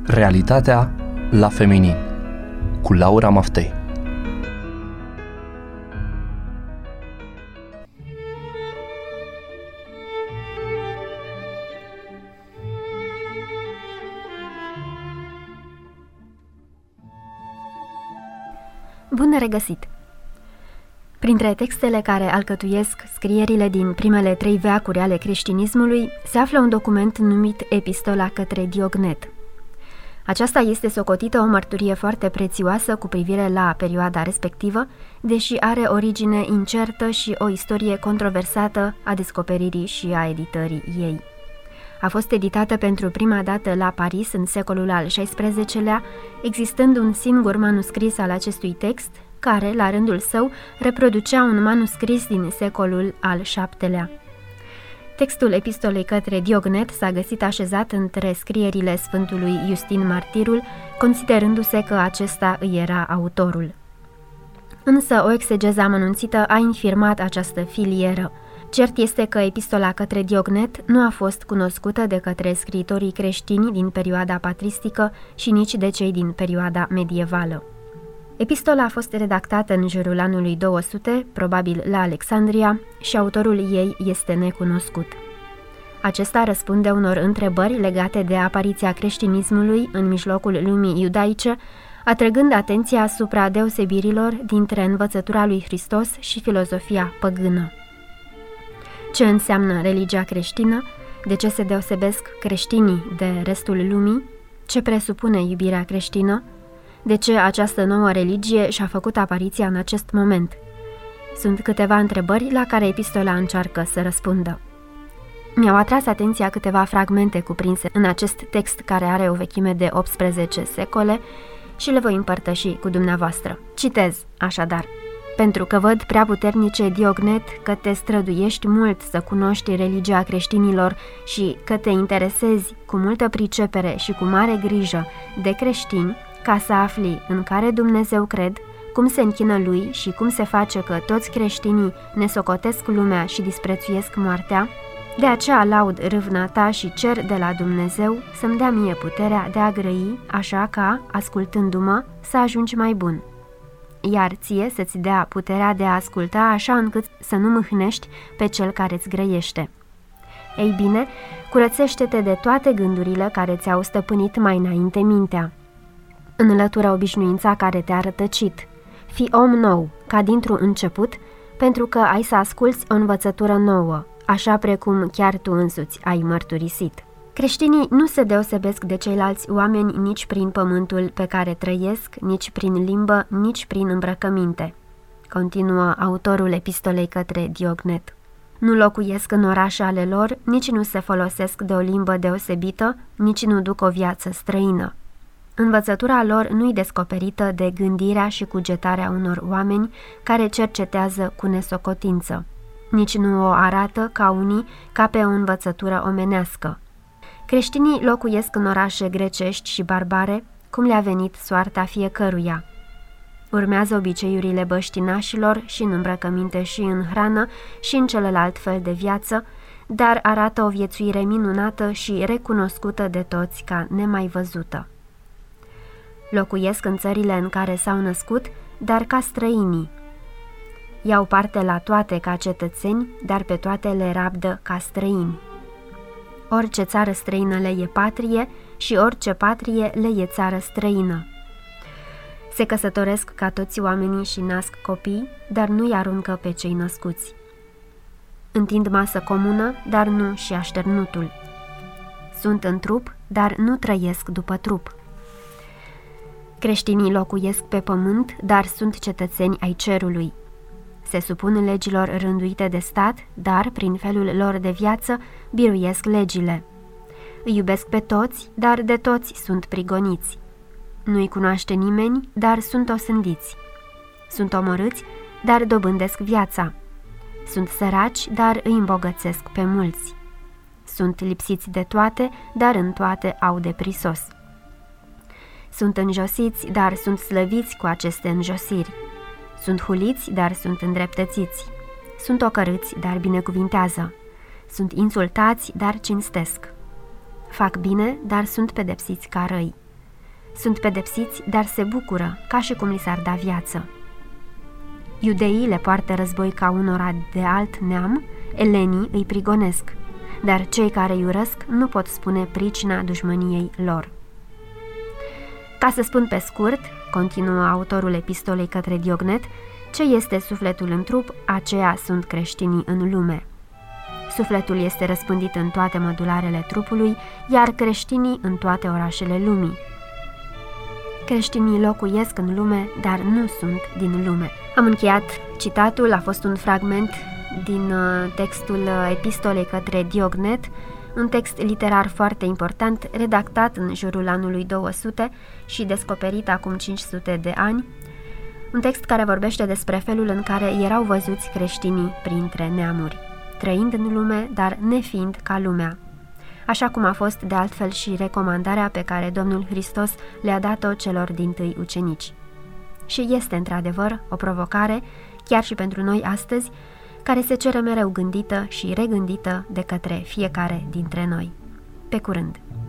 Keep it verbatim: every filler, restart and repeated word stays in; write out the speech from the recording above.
Realitatea la feminin cu Laura Maftei. Bun regăsit! Printre textele care alcătuiesc scrierile din primele trei veacuri ale creștinismului se află un document numit Epistola către Diognet. Aceasta este socotită o mărturie foarte prețioasă cu privire la perioada respectivă, deși are origine incertă și o istorie controversată a descoperirii și a editării ei. A fost editată pentru prima dată la Paris în secolul al șaisprezecelea, existând un singur manuscris al acestui text, care, la rândul său, reproducea un manuscris din secolul al șaptelea. Textul epistolei către Diognet s-a găsit așezat între scrierile Sfântului Iustin Martirul, considerându-se că acesta îi era autorul. Însă o exegeză amănunțită a infirmat această filieră. Cert este că epistola către Diognet nu a fost cunoscută de către scriitorii creștini din perioada patristică și nici de cei din perioada medievală. Epistola a fost redactată în jurul anului două sute, probabil la Alexandria, și autorul ei este necunoscut. Acesta răspunde unor întrebări legate de apariția creștinismului în mijlocul lumii iudaice, atrăgând atenția asupra deosebirilor dintre învățătura lui Hristos și filozofia păgână. Ce înseamnă religia creștină? De ce se deosebesc creștinii de restul lumii? Ce presupune iubirea creștină? De ce această nouă religie și-a făcut apariția în acest moment? Sunt câteva întrebări la care epistola încearcă să răspundă. Mi-au atras atenția câteva fragmente cuprinse în acest text care are o vechime de optsprezece secole și le voi împărtăși cu dumneavoastră. Citez, așadar. Pentru că văd, prea puternice Diognet, că te străduiești mult să cunoști religia creștinilor și că te interesezi cu multă pricepere și cu mare grijă de creștini, ca să afli în care Dumnezeu cred, cum se închină lui și cum se face că toți creștinii ne socotesc lumea și disprețuiesc moartea, de aceea laud râvna ta și cer de la Dumnezeu să-mi dea mie puterea de a grăi, așa ca, ascultându-mă, să ajungi mai bun. Iar ție să-ți dea puterea de a asculta așa încât să nu mâhnești pe cel care-ți grăiește. Ei bine, curățește-te de toate gândurile care ți-au stăpânit mai înainte mintea. Înlătură obișnuința care te-a rătăcit. Fii om nou, ca dintr-un început, pentru că ai să asculți o învățătură nouă, așa precum chiar tu însuți ai mărturisit. Creștinii nu se deosebesc de ceilalți oameni nici prin pământul pe care trăiesc, nici prin limbă, nici prin îmbrăcăminte, continuă autorul epistolei către Diognet. Nu locuiesc în orașe ale lor, nici nu se folosesc de o limbă deosebită, nici nu duc o viață străină. Învățătura lor nu-i descoperită de gândirea și cugetarea unor oameni care cercetează cu nesocotință. Nici nu o arată ca unii ca pe o învățătură omenească. Creștinii locuiesc în orașe grecești și barbare, cum le-a venit soarta fiecăruia. Urmează obiceiurile băștinașilor și în îmbrăcăminte și în hrană și în celălalt fel de viață, dar arată o viețuire minunată și recunoscută de toți ca nemai văzută. Locuiesc în țările în care s-au născut, dar ca străinii. Iau parte la toate ca cetățeni, dar pe toate le rabdă ca străini. Orice țară străină le e patrie și orice patrie le e țară străină. Se căsătoresc ca toți oamenii și nasc copii, dar nu-i aruncă pe cei născuți. Întind masă comună, dar nu și așternutul. Sunt în trup, dar nu trăiesc după trup. Creștinii locuiesc pe pământ, dar sunt cetățeni ai cerului. Se supun legilor rânduite de stat, dar, prin felul lor de viață, biruiesc legile. Îi iubesc pe toți, dar de toți sunt prigoniți. Nu-i cunoaște nimeni, dar sunt osândiți. Sunt omorâți, dar dobândesc viața. Sunt săraci, dar îi îmbogățesc pe mulți. Sunt lipsiți de toate, dar în toate au de prisos. Sunt înjosiți, dar sunt slăviți cu aceste înjosiri. Sunt huliți, dar sunt îndreptățiți. Sunt ocărâți, dar binecuvintează. Sunt insultați, dar cinstesc. Fac bine, dar sunt pedepsiți ca răi. Sunt pedepsiți, dar se bucură, ca și cum li s-ar da viață. Iudeii le poartă război ca unora de alt neam, elenii îi prigonesc, dar cei care îi urăsc nu pot spune pricina dușmăniei lor. Ca să spun pe scurt, continuă autorul epistolei către Diognet, ce este sufletul în trup, aceea sunt creștinii în lume. Sufletul este răspândit în toate mădularele trupului, iar creștinii în toate orașele lumii. Creștinii locuiesc în lume, dar nu sunt din lume. Am încheiat citatul, a fost un fragment din textul epistolei către Diognet, un text literar foarte important, redactat în jurul anului două sute și descoperit acum cinci sute de ani, un text care vorbește despre felul în care erau văzuți creștinii printre neamuri, trăind în lume, dar nefiind ca lumea, așa cum a fost de altfel și recomandarea pe care Domnul Hristos le-a dat-o celor dintâi ucenici. Și este într-adevăr o provocare, chiar și pentru noi astăzi, care se cere mereu gândită și regândită de către fiecare dintre noi. Pe curând!